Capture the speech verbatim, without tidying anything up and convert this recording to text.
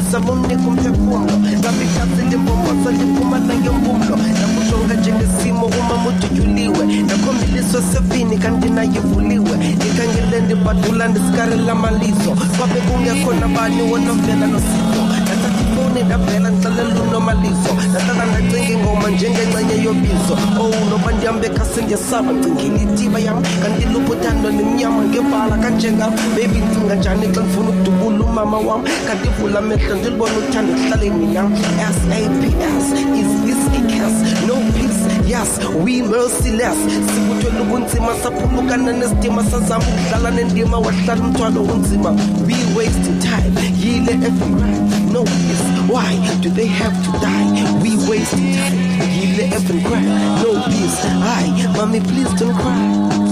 samuni kumphefumlo ngabikhathi imbombozo liphuma nangembulo nakujonga njengesimo uma mujujuliwe nakhomiliswa sevini kanti nayivuliwe nikhangele ndibadula ndisikarela malizo kwabe kungekho nabani wonovela nosipho nathatifoni ndavela ndixelela unomalizo natata ndacinga ingoma njengencenye yobizo oh noba ndihambe khasi ndiyasaba ndicingile itiba yam kanti lubuthando nemnyama ngebhala kanjengam baby ndicinga njani xa ndifuna ukudubula umama wam kanti vula amehlo ndilibona uthando kuhlaleni nam S A P S is this a curse no peace yes we merciless sikuthwele ubunzima saphulukana nesidima sazama ukudlala nendima wahlala umthwalo unzima we wasting time yile everywhere no peace why do they have to die we wasting time yile everywhere no peace hi mommy please don't cry